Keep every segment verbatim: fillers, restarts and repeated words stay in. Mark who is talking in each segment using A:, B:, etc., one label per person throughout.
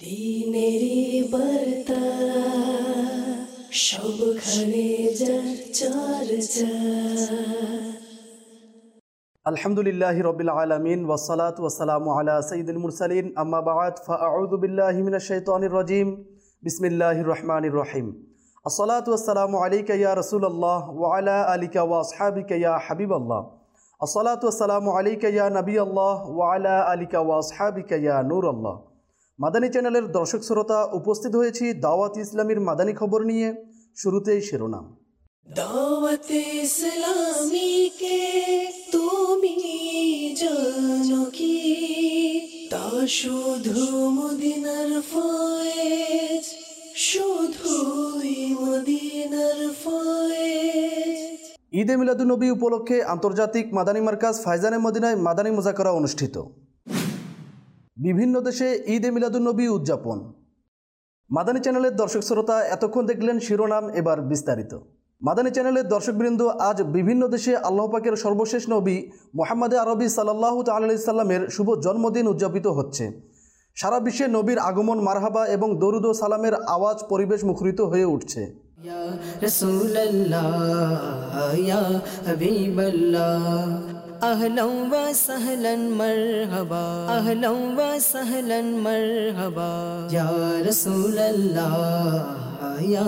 A: দিনেরি বার্তা সবখানে যার চর্চা।
B: আলহামদুলিল্লাহি রাব্বিল আলামিন ওয়াসসালাতু ওয়াসসালামু আলা সাইয়্যিদিল মুরসালিন আম্মা বা'দ ফাআউযু বিল্লাহি মিনাশ শাইতানির রাজীম বিসমিল্লাহির রহমানির রহিম। আসসালাতু ওয়াসসালামু আলাইকা ইয়া রাসূলুল্লাহ ওয়া আলা আলিকা ওয়া আসহাবিকা ইয়া হাবিবাল্লাহ। আসসালাতু ওয়াসসালামু আলাইকা ইয়া নবিয়াল্লাহ ওয়া আলা আলিকা ওয়া আসহাবিকা ইয়া নূরাল্লাহ। মাদানী চ্যানেলের দর্শক শ্রোতা, উপস্থিত হয়েছি দাওয়াত ইসলামীর মাদানী খবর নিয়ে। শুরুতেই শিরোনাম।
A: দাওয়াত ইসলামী কে তুমি জানো কি, তা শুধু মদিনার ফয়েজ, শুধুই মদিনার ফয়েজ।
B: ঈদে মিলাদুন্নবী উপলক্ষে আন্তর্জাতিক মাদানী মার্কাজ ফায়জানে মদিনায় মাদানী মুযাকারা অনুষ্ঠিত। বিভিন্ন দেশে ঈদে মিলাদুন্নবী উদযাপন। মাদানী চ্যানেলের দর্শক শ্রোতা, এতক্ষণ দেখলেন শিরোনাম, এবার বিস্তারিত। মাদানী চ্যানেলের দর্শকবৃন্দ, আজ বিভিন্ন দেশে আল্লাহ পাকের সর্বশেষ নবী মুহাম্মদ আরবি সাল্লাল্লাহু তাআলা আলাইহি সাল্লামের শুভ জন্মদিন উদযাপিত হচ্ছে। সারা বিশ্বে নবীর আগমন, মারহাবা এবং দরুদ ও সালামের আওয়াজ পরিবেশ মুখরিত হয়ে উঠছে।
A: ইয়া রাসূলুল্লাহ, ইয়া হাবিবাল্লাহ, আহলান ওয়া সাহলান মারহাবা, আহলান ওয়া সাহলান মারহাবা, ইয়া রাসূলুল্লাহ, ইয়া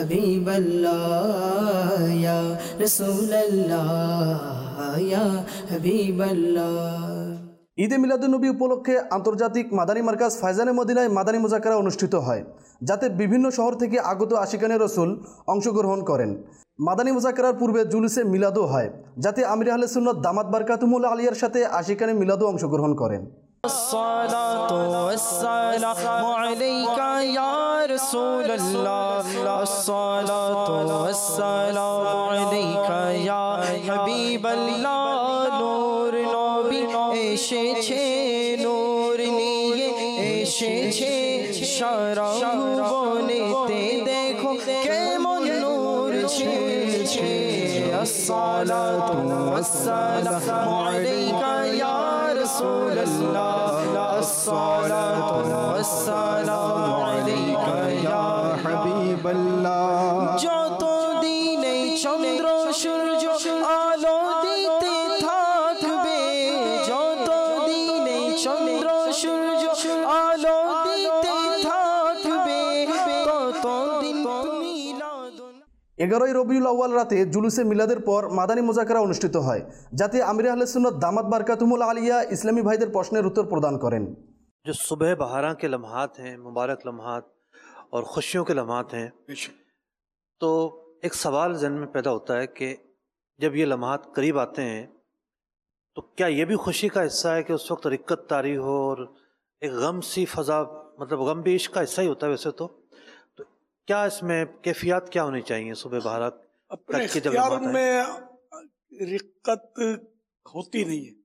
A: হাবিবাল্লাহ, ইয়া রাসূলুল্লাহ, ইয়া হাবিবাল্লাহ।
B: ঈদে মিলাদুন্নবী উপলক্ষে আন্তর্জাতিক মাদানী মার্কাজ ফায়জানে মদিনায় মাদানী মুযাকারা অনুষ্ঠিত হয়, যাতে বিভিন্ন শহর থেকে আগত আশিকানে রসুল অংশগ্রহণ করেন। মাদানী মুযাকারার পূর্বে জুলুসে মিলাদও হয়, যাতে আমির আহলে সুন্নাত দামাত বারকাতুহুল আলিয়ার সাথে আশিকানে মিলাদও অংশগ্রহণ করেন।
C: الصلاة والسلام عليك يا رسول الله، الصلاة والسلام عليك يا حبيب الله। নূর নবী এসেছে, নূর নিয়ে এসেছে, সারা ভুবনেতে দেখো কেমন নূর ছেয়েছে। الصلاة والسلام عليك يا رسول الله، الصلاة والسلام عليك يا حبيب الله। যত দিন এই চন্দ্র সূর্য আলো দিতে থাকবে, যত দিন এই চন্দ্র সূর্য আলো দিতে থাকবে, তত দিন মিলাদ।
B: এগারোই রবিউল আউয়াল রাতে জুলুসে মিলাদের পর মাদানী মুযাকারা অনুষ্ঠিত হয়, যাতে আমির আহলে সুন্নাত দামাত বারকাতুহুল আলিয়া ইসলামী ভাইদের প্রশ্নের উত্তর প্রদান করেন।
D: जो सुबह बहारा के लम्हात हैं, मुबारक लम्हात और खुशियों के लम्हात हैं, तो एक सवाल ज़हन में पैदा होता है कि जब ये लम्हात करीब आते हैं तो क्या ये भी खुशी का हिस्सा है कि उस वक्त रिक्कत तारी हो और एक गम सी फ़ज़ा, मतलब गम भी इश्क का हिस्सा ही होता है वैसे तो तो क्या इसमें कैफियत क्या होनी चाहिए सुबह बहारा
E: अपने इख्तियार में? रिक्कत होती नहीं है,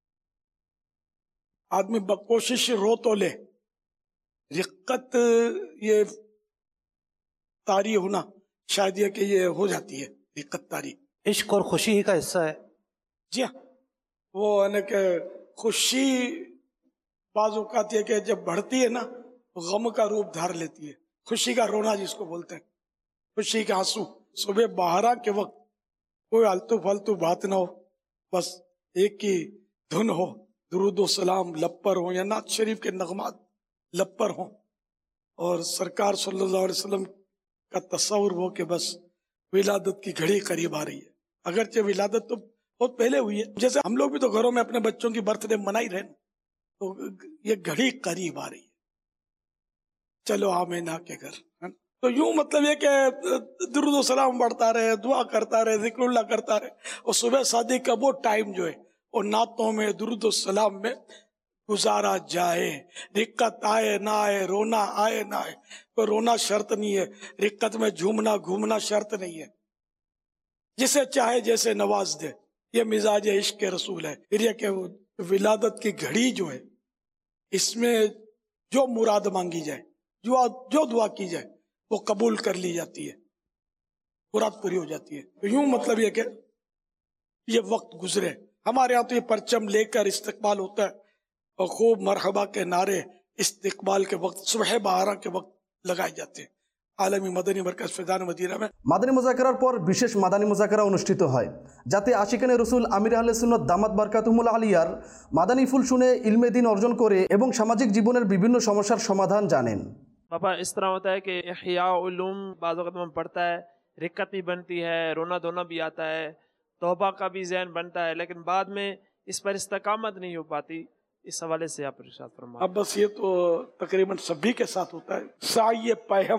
E: आदमी बकोशिश रो तो ले, रिक्कत ये तारी होना शायद ये कि ये हो जाती है रिक्कत तारी।
D: इश्क और खुशी ही का हिस्सा है।
E: जी हाँ, वो है कि खुशी बाज़ औक़ात है कि जब बढ़ती है ना तो गम का रूप धार लेती है। खुशी का रोना जिसको बोलते हैं, खुशी के आंसू। सुबह बारह के वक्त कोई आलतू फालतू बात ना हो, बस एक ही धुन हो, दुरूद व सलाम लब पर हो या नात शरीफ के नगमात लब पर हो, और सरकार सल्लल्लाहु अलैहि वसल्लम का तस्वुर हो कि बस विलादत की घड़ी करीब आ रही है। अगरचे विलादत तो बहुत पहले हुई है, जैसे हम लोग भी तो घरों में अपने बच्चों की बर्थडे मना ही रहे, तो ये घड़ी करीब आ रही है, चलो आमीना के घर। तो यूं मतलब ये कि दुरूद व सलाम बढ़ता रहे, दुआ करता रहे, जिक्रुल्लाह करता रहे, और सुबह शादी का वो टाइम जो है और नातों में दुरूद सलाम में गुजारा जाए। रिक्कत आए ना आए, रोना आए ना आए, तो रोना शर्त नहीं है, रिक्कत में झूमना घूमना शर्त नहीं है। जिसे चाहे जैसे नवाज दे, ये मिजाज इश्क के रसूल है। फिर ये कि विलादत की घड़ी जो है, इसमें जो मुराद मांगी जाए, जो जो दुआ की जाए, वो कबूल कर ली जाती है, मुराद पूरी हो जाती है। तो यूं मतलब ये कि ये वक्त गुजरे। हमारे यहाँ तो ये परचम लेकर इस्तकबाल होता है और खूब मरहबा के नारे इस्तिकबाल के वक्त सुबह बारह के वक्त लगाए जाते हैं आलमी मदनी मरकज फैजान मदीना में।
B: মাদানী মুজাকারার পর বিশেষ মাদানী মুজাকারা অনুষ্ঠিত হয়, যাতে আশিকানে রসুল আমির আহলে সুন্নাত দামাত বারকাতুহুমুল আলিয়ার মাদানী ফুল শুনে ইলমে দ্বীন অর্জন করে এবং সামাজিক জীবনের বিভিন্ন সমস্যার সমাধান জানেন।
F: पापा इस तरह होता है कि इह्या उलूम बाज़ वक़्त में पढ़ता है, रिक्कत भी बनती है, रोना धोना भी आता है, तौबा का भी ज़हन बनता है, लेकिन बाद में इस पर इस्तकामत नहीं हो पाती। इस हवाले से आप इरशाद फरमाएं।
E: अब बस ये तो तकरीबन सभी के साथ होता है। साये पैहम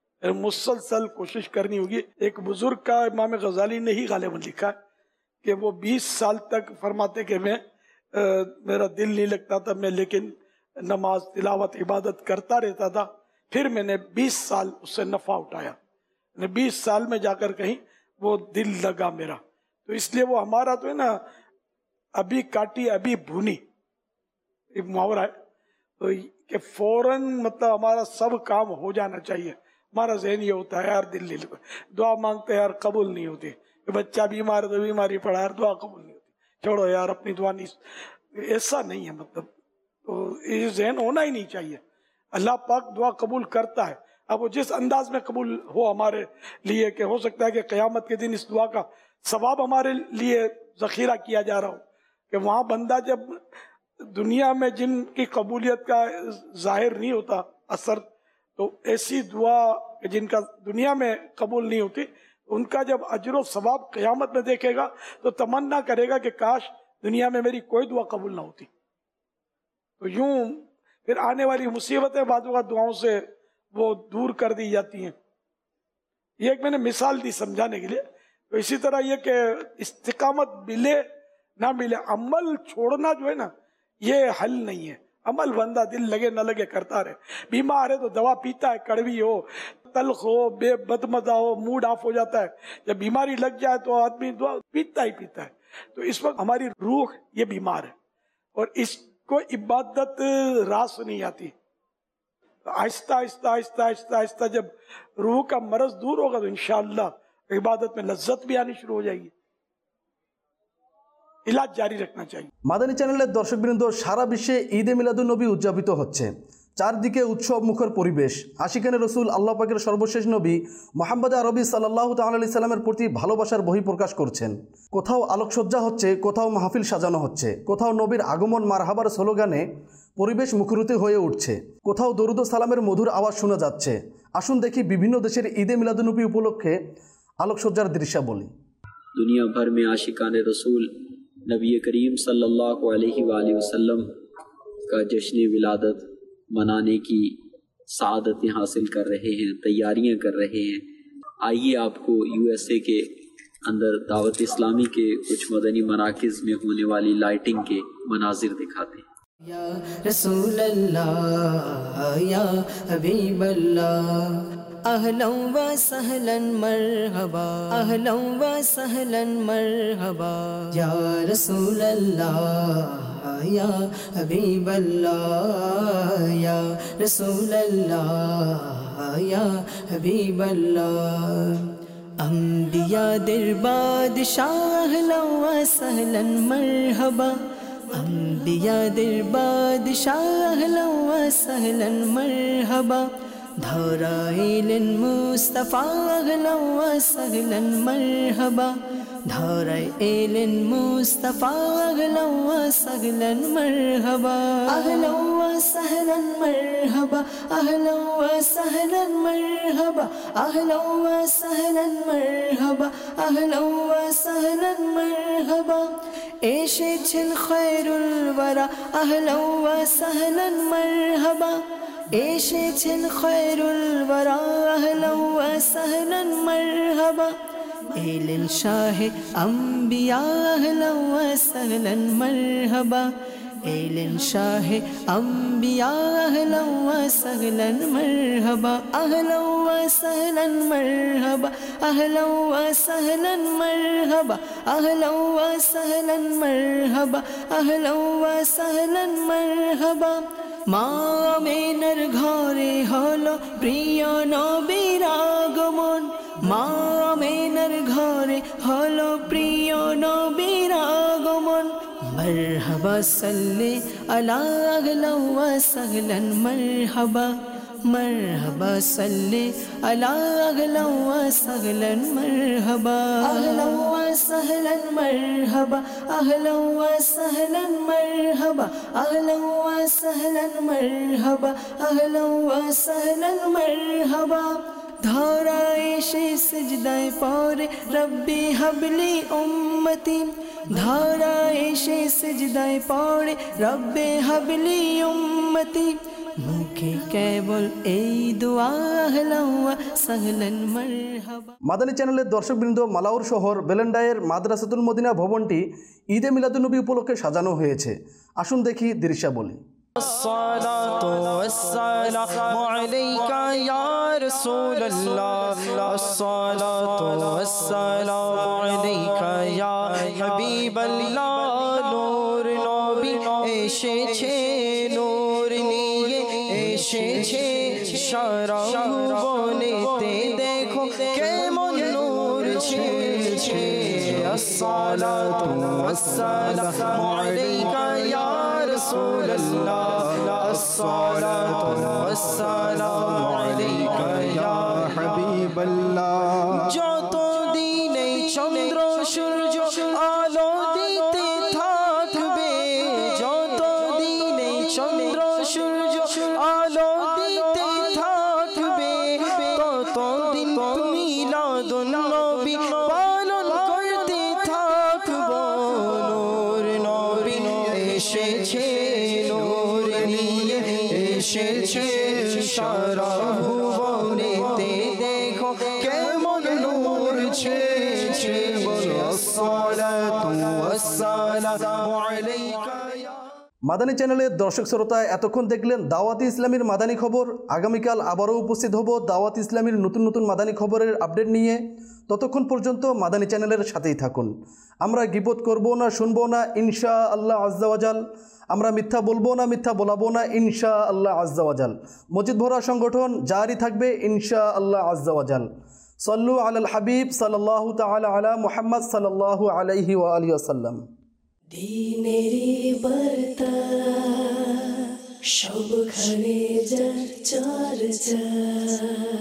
E: मुसलसल कोशिश करनी होगी। एक बुजुर्ग का इमाम गजाली ने ही गालिबन लिखा है कि वो बीस साल तक फरमाते कि मैं आ, मेरा दिल नहीं लगता था, मैं लेकिन नमाज तिलावत इबादत करता रहता था। फिर मैंने बीस साल उससे नफ़ा उठाया, बीस साल में जाकर कहीं वो दिल लगा मेरा। तो इसलिए वो हमारा तो है ना, अभी काटी अभी भुनी एक मुहावरा है, तो कि फौरन मतलब हमारा सब काम हो जाना चाहिए। हमारा ज़हन ये होता है यार दिल नहीं लगा, दुआ मांगते हैं यार कबूल नहीं होती, बच्चा बीमार है तो बीमारी पड़ा यार दुआ कबूल नहीं होती, छोड़ो यार अपनी दुआ नहीं, ऐसा नहीं है। मतलब तो ये ज़हन होना ही नहीं चाहिए। अल्लाह पाक दुआ कबूल करता है। अब वो जिस अंदाज में कबूल हो हमारे लिए, कि हो सकता है कि क़यामत के दिन इस दुआ का सवाब हमारे लिए ज़ख़ीरा किया जा रहा हो, कि वहाँ बंदा जब दुनिया में जिनकी कबूलियत का ज़ाहिर नहीं होता असर, तो ऐसी दुआ जिनका दुनिया में कबूल नहीं होती, उनका जब अजर व सवाब क़यामत में देखेगा तो तमन्ना करेगा कि काश दुनिया में मेरी कोई दुआ कबूल ना होती। तो यूं फिर आने वाली मुसीबतें बाज़ दुआओं से वो दूर कर दी जाती हैं। ये एक मैंने मिसाल दी समझाने के लिए। तो इसी तरह ये कि इस्तिकामत मिले ना मिले, अमल छोड़ना जो है ना, ये हल नहीं है। अमल बंदा दिल लगे न लगे करता रहे। बीमार है तो दवा पीता है, कड़वी हो, तल्ख हो, बे बदमजा हो, मूड ऑफ हो जाता है। जब बीमारी लग जाए तो आदमी दवा पीता ही पीता है। तो इस वक्त हमारी रूह ये बीमार है और इसको इबादत रास नहीं आती। तो आहिस्ता आहिस्ता आहिस्ता आहिस्ता आहिस्ता जब रूह का मरज दूर होगा तो इंशाअल्लाह इबादत में लज्जत भी आनी शुरू हो जाएगी। इलाज जारी रखना चाहिए।
B: মাদানী চ্যানেলের দর্শকবৃন্দ, সারা বিশ্বে ঈদে মিলাদুন নবী উদযাপিত হচ্ছে। চারদিকে উৎসব মুখর পরিবেশ। আশিকানে রসুল আল্লাহ পাকের সর্বশেষ নবী মুহাম্মদ আরবি সাল্লাল্লাহু তাআলা আলাইহি সাল্লামের প্রতি ভালোবাসার বহিঃপ্রকাশ করছেন। কোথাও আলোকসজ্জা হচ্ছে, কোথাও মাহফিল সাজানো হচ্ছে, কোথাও নবীর আগমন মারহাবার স্লোগানে পরিবেশ মুখরিত হয়ে উঠছে, কোথাও দরুদ ও সালামের মধুর আওয়াজ শোনা যাচ্ছে। আসুন দেখি বিভিন্ন দেশের ঈদে মিলাদুন নবী উপলক্ষে আলোকসজ্জার দৃশ্যাবলী।
G: दुनिया भर में आशिकाने रसूल नबी करीम सल्लल्लाहु अलैहि वसल्लम का जश्न विलादत मनाने की सआदतें हासिल कर रहे हैं, तैयारियां कर रहे हैं। आइए आपको यूएसए के अंदर दावत इस्लामी के कुछ मदनी मराकिज़ में होने वाली लाइटिंग के मनाजिर दिखाते हैं।
A: या रसूल अल्लाह या हबीब अल्लाह, अहलन व सहलन मरहबा, अहलन व सहलन मरहबा, या रसूल अल्लाह या हबीब अल्लाह, या रसूल अल्लाह या हबीब अल्लाह। अंबिया दिर बादशाह, अहलन व सहलन मरहबा, अंबिया दिर बादशाह, अहलन व सहलन मरहबा, धाराइलन मुस्तफ़ा, अहलन व सहलन मरहबा, धाराइलन मुस्तफ़ा, अहलन व सहलन मरहबा, अहलन व सहलन मरहबा, अहलन व सहलन मरहबा, अहलन व सहलन मरहबा, अहलन व सहलन मरहबा। एशेछन खैरुल वरा, अहलन व सहलन मरहबा, एशेछन खैरुल वरा, अहलन व सहलन मरहबा, एलन शाह अंबिया, अहलन व सहलन मरहबा, एलन शाह अंबिया, अहलन व सहलन मरहबा, अहलन व सहलन मरहबा, अहलन व सहलन मरहबा, अहलन व सहलन मरहबा, अहलन व सहलन मरहबा। মা আমিনার ঘরে হলো প্রিয় নবীর আগমন, মা আমিনার ঘরে হলো প্রিয় নবীর আগমন। মরহবা मरहबा सल्ले अला अहलन व सहलन मरहबा मरहबा सल्ले अला अहलन व सहलन मरहबा अहलन व सहलन मरहबा अहलन व सहलन मरहबा अहलन व सहलन मरहबा अहलन व सहलन मरहबा धारा एशे सिजदाए पौरे रब्बी हबली उम्मती धारा एशे सिजदाए पौरे रब्बे हबली उम्मती मुखे केवल এই দোয়া আহলান ওয়া সাহলান মারহাবা।
B: মাদানী চ্যানেলের দর্শকবৃন্দ, মালাউর শহর বেলেন্ডায়ের মাদ্রাসাতুল মদিনা ভবনটি ঈদে মিলাদুন্নবী উপলক্ষে সাজানো হয়েছে। আসুন দেখি দৃশ্যাবলী।
C: الصلاة والسلام عليك يا رسول الله الصلاة والسلام عليك يا حبيب الله নূর নবী এসেছে নূর নিয়ে এসেছে সারা ভুবনেতে দেখো কেমন নূর ছেয়েছে الصلاة والسلام عليك يا رسول الله الصلاة والسلام عليك يا حبيب الله যত দিন এই চন্দ্র সূর্য আলো দিতে থাকবে যত দিন এই চন্দ্র সূর্য আলো দিতে থাকবে তত দিন মিলাদুন নবী পালন করতে থাকবো নূর নবী এসেছে নূর নিয়ে এসেছে সারা ভুবনেতে দেখো কেমন নূর ছেয়েছে বলো আসসালাতু ওয়াসসালামু আলাইকা।
B: মাদানী চ্যানেলের দর্শক শ্রোতা, এতক্ষণ দেখলেন দাওয়াতি ইসলামীর মাদানী খবর। আগামীকাল আবারও উপস্থিত হব দাওয়াতি ইসলামীর নতুন নতুন মাদানী খবরের আপডেট নিয়ে। ততক্ষণ পর্যন্ত মাদানী চ্যানেলের সাথেই থাকুন। আমরা গীবত করব না, শুনবো না, ইনশা আল্লাহ আজ্জা ওয়াজাল। আমরা মিথ্যা বলবো না, মিথ্যা বলাবো না, ইনশা আল্লাহ আজ্জা ওয়াজাল। মসজিদ ভরা সংগঠন জারি থাকবে ইনশা আল্লাহ আজ্জা ওয়াজাল। সল্লু আলাল হাবিব সাল্লাল্লাহু তাআলা আলা মুহাম্মদ সাল্লাল্লাহু আলাইহি ওয়া আলিহি ওয়াসাল্লাম।
A: দিনেরি বার্তা সবখানে যার চর্চা।